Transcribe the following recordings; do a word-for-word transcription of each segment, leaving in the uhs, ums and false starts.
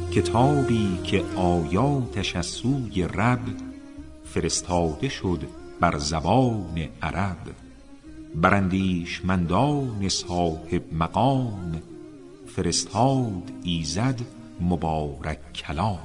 کتابی که آیاتش از سوی رب فرستاده شد بر زبان عرب، بر اندیشمندان صاحب مقام فرستاد ایزد مبارک کلام.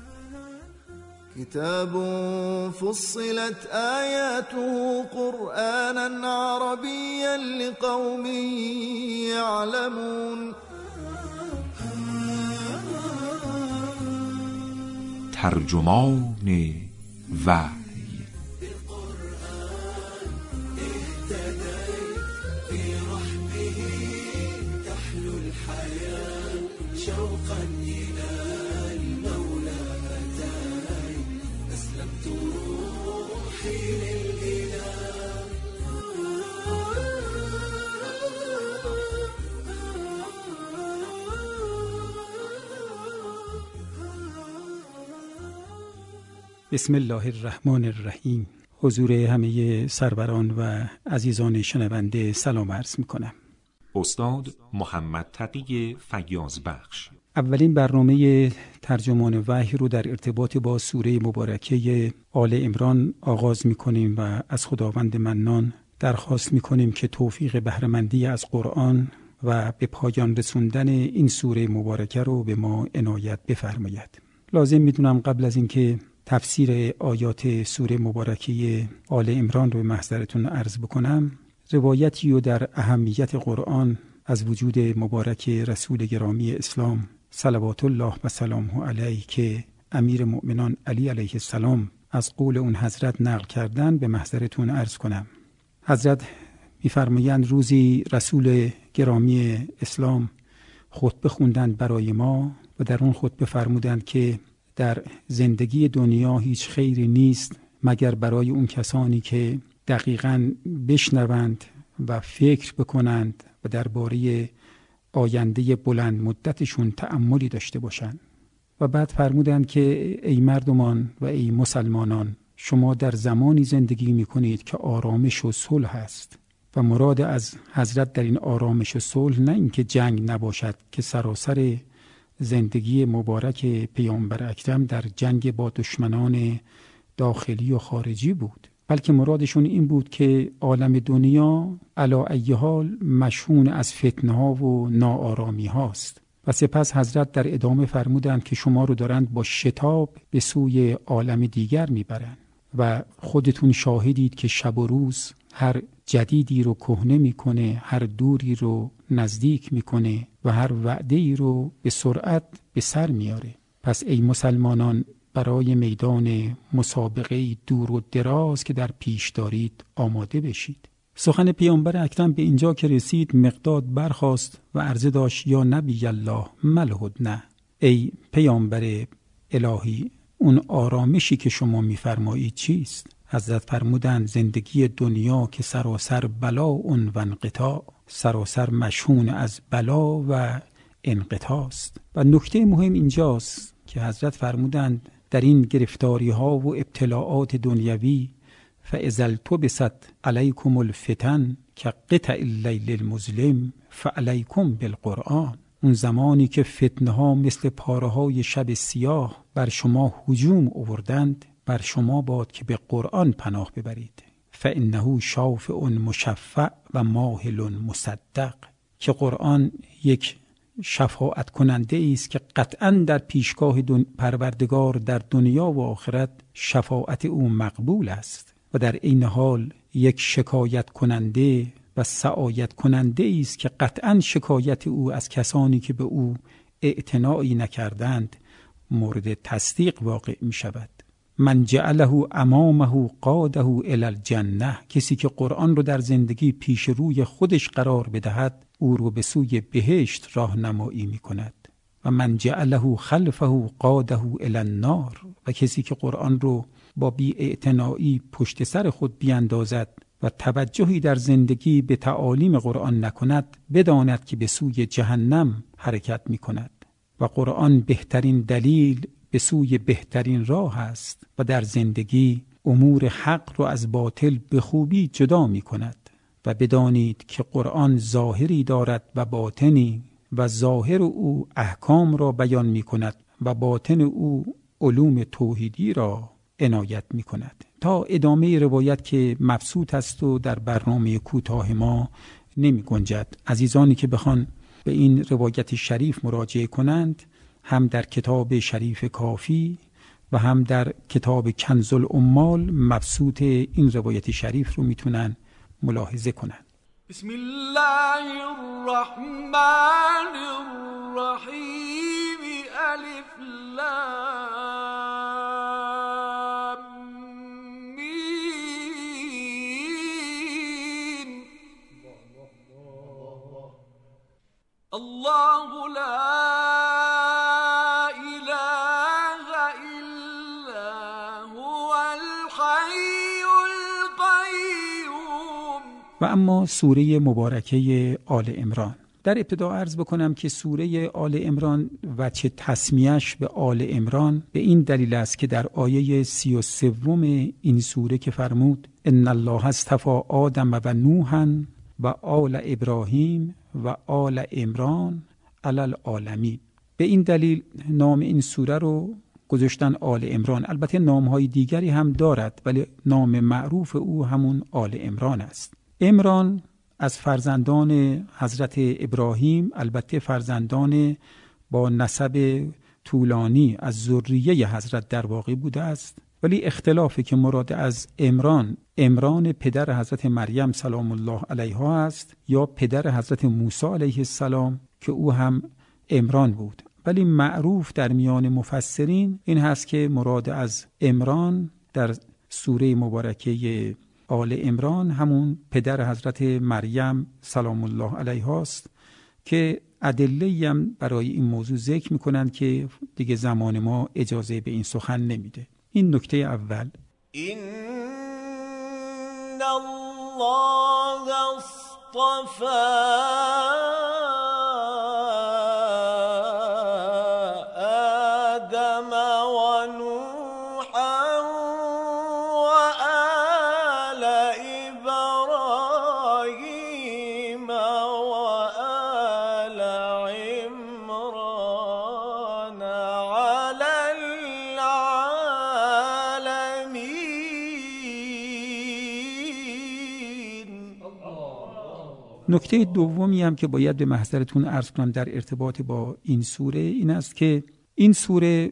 كتاب فصلت آياته قرآنا عربيا لقوم يعلمون. ترجمان وحی. بسم الله الرحمن الرحیم. حضور همه سروران و عزیزان شنونده سلام عرض می کنم. استاد محمد تقی فیاض بخش. اولین برنامه ترجمان وحی رو در ارتباط با سوره مبارکه آل عمران آغاز می کنیم و از خداوند منان درخواست می کنیم که توفیق بهره‌مندی از قرآن و به پایان رسوندن این سوره مبارکه رو به ما عنایت بفرماید. لازم می دونم قبل از اینکه تفسیر آیات سوره مبارکه آل عمران رو به محضرتون عرض بکنم، روایتی رو در اهمیت قرآن از وجود مبارک رسول گرامی اسلام صلوات الله و سلامه علیه که امیر مؤمنان علی علیه السلام از قول اون حضرت نقل کردن به محضرتون عرض کنم. حضرت می‌فرمایند روزی رسول گرامی اسلام خطبه خوندند برای ما و در اون خطبه فرمودند که در زندگی دنیا هیچ خیری نیست مگر برای اون کسانی که دقیقاً بشنوند و فکر بکنند و درباره آینده بلند مدتشون تأملی داشته باشند. و بعد فرمودند که ای مردمان و ای مسلمانان، شما در زمانی زندگی میکنید که آرامش و صلح است و مراد از حضرت در این آرامش و صلح نه اینکه جنگ نباشد که سراسر زندگی مبارک پیامبر اکرم در جنگ با دشمنان داخلی و خارجی بود، بلکه مرادشون این بود که عالم دنیا علی ای حال مشحون از فتنه ها و ناآرامی هاست. و سپس حضرت در ادامه فرمودند که شما رو دارند با شتاب به سوی عالم دیگر میبرند و خودتون شاهدید که شب و روز هر جدیدی رو کهنه میکنه، هر دوری رو نزدیک میکنه و هر وعده‌ای رو به سرعت به سر میاره. پس ای مسلمانان برای میدان مسابقه دور و دراز که در پیش دارید آماده بشید. سخن پیامبر اکرم به اینجا که رسید مقداد برخاست و عرضه داشت یا نبی الله ملهدنه، ای پیامبر الهی اون آرامشی که شما میفرمایید چیست؟ حضرت فرمودند زندگی دنیا که سراسر بلا اون و انقطاع، سراسر مشحون از بلا و انقطاع است. و نکته مهم اینجاست که حضرت فرمودند در این گرفتاری ها و ابتلاعات دنیوی فاذا التبست علیکم الفتن کقطع اللیل المظلم فعلیکم بالقرآن، اون زمانی که فتنه ها مثل پاره های شب سیاه بر شما هجوم آوردند، بر شما باد که به قرآن پناه ببرید. فانه شافع مشفع و ماهل مصدق، که قرآن یک شفاعت کننده است که قطعاً در پیشگاه پروردگار در دنیا و آخرت شفاعت او مقبول است و در این حال یک شکایت کننده و سعایت کننده است که قطعاً شکایت او از کسانی که به او اعتنایی نکردند مورد تصدیق واقع می شود. من جعله امامه قاده الی الجنه، کسی که قرآن رو در زندگی پیش روی خودش قرار بدهد او رو به سوی بهشت راهنمایی می کند. و من جعله خلفه قاده الی النار، و کسی که قرآن رو با بی اعتنایی پشت سر خود بیاندازد و توجهی در زندگی به تعالیم قرآن نکند بداند که به سوی جهنم حرکت می کند. و قرآن بهترین دلیل به سوی بهترین راه است و در زندگی امور حق رو از باطل به خوبی جدا می کند. و بدانید که قرآن ظاهری دارد و باطنی، و ظاهر او احکام را بیان می کند و باطن او علوم توحیدی را عنایت می کند. تا ادامه روایت که مبسوط است و در برنامه کوتاه ما نمی گنجد. عزیزانی که بخوان به این روایت شریف مراجعه کنند، هم در کتاب شریف کافی و هم در کتاب کنز العمال مبسوط این روایت شریف رو میتونن ملاحظه کنند. بسم الله الرحمن الرحیم. الف لام میم. الله لا اله الا هو الحی القیوم. و اما سوره مبارکه آل عمران. در ابتدا عرض بکنم که سوره آل عمران و چه تسمیه‌اش به آل عمران به این دلیل است که در آیه سی و سوم این سوره که فرمود ان الله اصطفی آدم و نوحا و آل ابراهیم و آل عمران علی العالمین، به این دلیل نام این سوره رو گذاشتن آل عمران. البته نام‌های دیگری هم دارد ولی نام معروف او همون آل عمران است. عمران از فرزندان حضرت ابراهیم، البته فرزندان با نسب طولانی از ذریه حضرت در واقع بوده است، ولی اختلافی که مراد از عمران عمران پدر حضرت مریم سلام الله علیها است یا پدر حضرت موسی علیه السلام که او هم عمران بود. ولی معروف در میان مفسرین این هست که مراد از عمران در سوره مبارکه آل عمران همون پدر حضرت مریم سلام الله علیها است که ادله‌ای هم برای این موضوع ذکر می‌کنند که دیگه زمان ما اجازه به این سخن نمیده. این نکته اول. این الله اصطفى نکته دومی هم که باید به محضرتون عرض کنم در ارتباط با این سوره این است که این سوره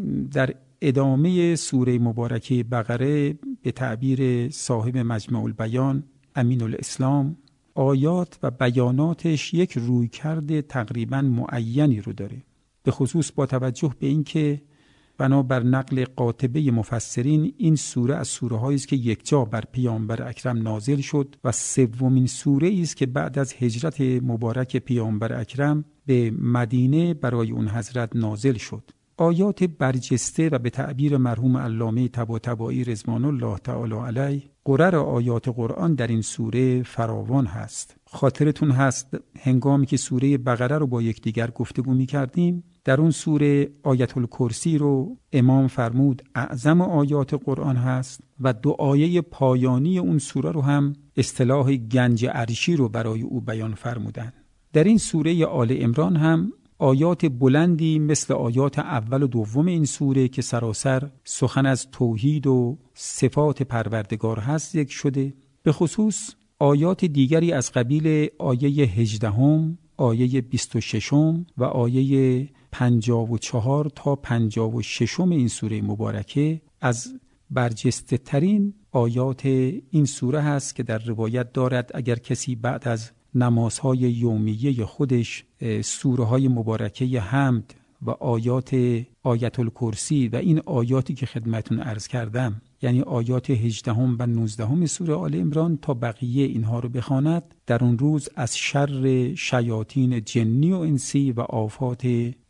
در ادامه سوره مبارکه بقره به تعبیر صاحب مجمع البیان امین الاسلام آیات و بیاناتش یک رویکرد تقریبا معینی رو داره، به خصوص با توجه به اینکه بنابر نقل قاطبه مفسرین این سوره از سوره هایی است که یک جا بر پیامبر اکرم نازل شد و سومین سوره است که بعد از هجرت مبارک پیامبر اکرم به مدینه برای اون حضرت نازل شد. آیات برجسته و به تعبیر مرحوم علامه طباطبایی رضوان الله تعالی علیه قرر آیات قرآن در این سوره فراوان هست. خاطرتون هست هنگامی که سوره بقره رو با یکدیگر گفتگو می‌کردیم، در اون سوره آیت الکرسی رو امام فرمود اعظم آیات قرآن هست و دو آیه پایانی اون سوره رو هم اصطلاح گنج عرشی رو برای او بیان فرمودن. در این سوره آل عمران هم آیات بلندی مثل آیات اول و دوم این سوره که سراسر سخن از توحید و صفات پروردگار هست ذکر شده. به خصوص آیات دیگری از قبیل آیه هجدهم، آیه بیست و ششم و آیه پنجاه و چهار تا پنجاه و ششم این سوره مبارکه از برجسته ترین آیات این سوره هست که در روایت دارد اگر کسی بعد از نمازهای یومیه خودش سوره های مبارکه حمد و آیات آیت الکرسی و این آیاتی که خدمتون عرض کردم یعنی آیات هجدهم و نوزدهم سوره آل عمران تا بقیه اینها رو بخواند، در اون روز از شر شیاطین جنی و انسی و آفات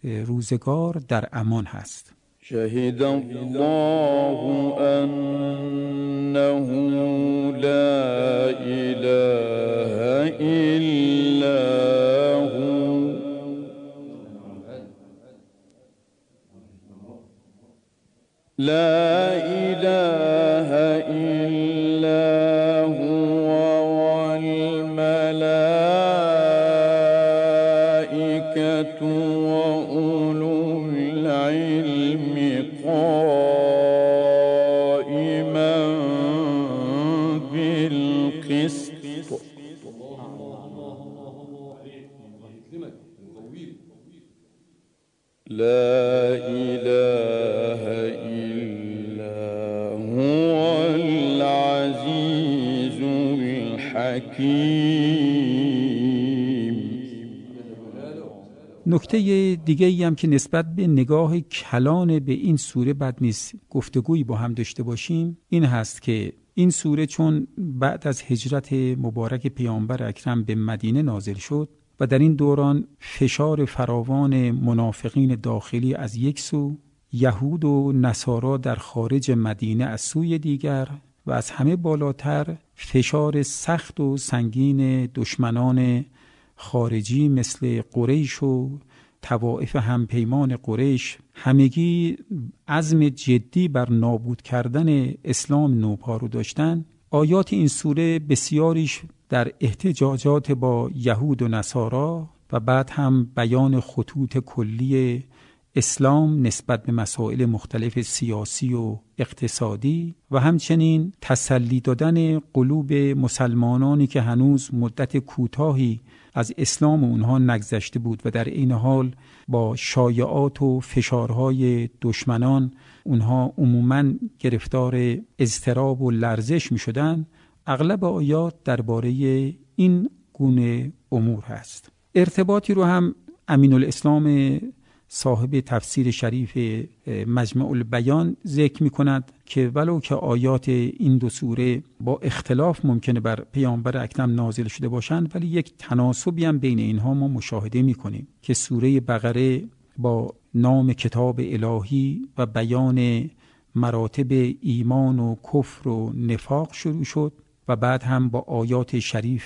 روزگار در امان هست. شهد الله انه لا اله الا هو لا اله الا هو والملائكة وأولو العلم لا إله إلا هو العزيز الحکیم. نکته دیگه ای هم که نسبت به نگاه کلان به این سوره بد نیست گفتگویی با هم داشته باشیم این هست که این سوره چون بعد از هجرت مبارک پیامبر اکرم به مدینه نازل شد و در این دوران فشار فراوان منافقین داخلی از یک سو، یهود و نصارا در خارج مدینه از سوی دیگر و از همه بالاتر فشار سخت و سنگین دشمنان خارجی مثل قریش و طوائف همپیمان قریش همگی عزم جدی بر نابود کردن اسلام نوپا داشتن، آیات این سوره بسیاریش در احتجاجات با یهود و نصارا و بعد هم بیان خطوط کلی اسلام نسبت به مسائل مختلف سیاسی و اقتصادی و همچنین تسلی دادن قلوب مسلمانانی که هنوز مدت کوتاهی از اسلام اونها نگذشته بود و در این حال با شایعات و فشارهای دشمنان اونها عموماً گرفتار اضطراب و لرزش می شدن. اغلب آیات درباره این گونه امور هست. ارتباطی رو هم امین الاسلام صاحب تفسیر شریف مجمع البیان ذکر می کند که ولو که آیات این دو سوره با اختلاف ممکنه بر پیامبر اکرم نازل شده باشند ولی یک تناسبی هم بین اینها ما مشاهده می کنیم که سوره بقره با نام کتاب الهی و بیان مراتب ایمان و کفر و نفاق شروع شد و بعد هم با آیات شریف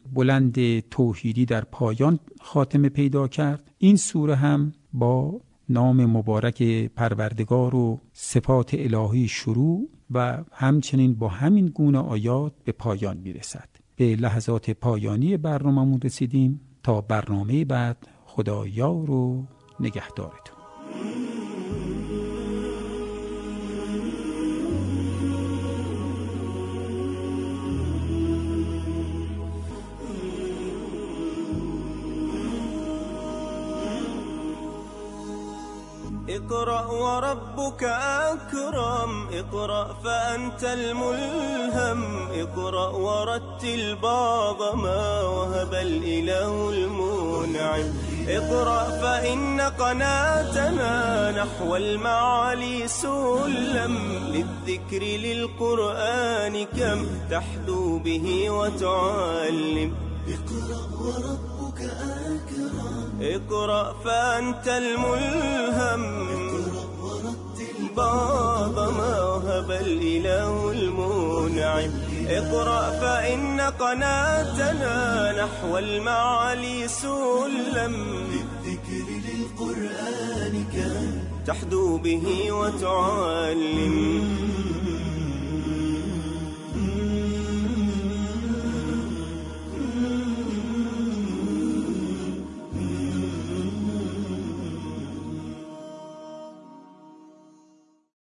بلند توحیدی در پایان خاتمه پیدا کرد. این سوره هم با نام مبارک پروردگار و صفات الهی شروع و همچنین با همین گونه آیات به پایان میرسد. به لحظات پایانی برنامه‌مون رسیدیم. تا برنامه بعد، خدا یار و نگهدارتون. اقرأ وربك أكرم، اقرأ فأنت الملهم، اقرأ ورتل بعض ما وهب الإله المنعم، اقرأ فإن قناتنا نحو المعالي سلم، للذكر للقرآن كم تحدو به وتعلم. اقرأ وربك أكرم، اقرأ فأنت الملهم، اقرأ ورتل بعض ما وهب الإله المنعم، اقرأ فإن قناتنا نحو المعالي سلم، للذكر للقرآن كم تحدو به وتعلم.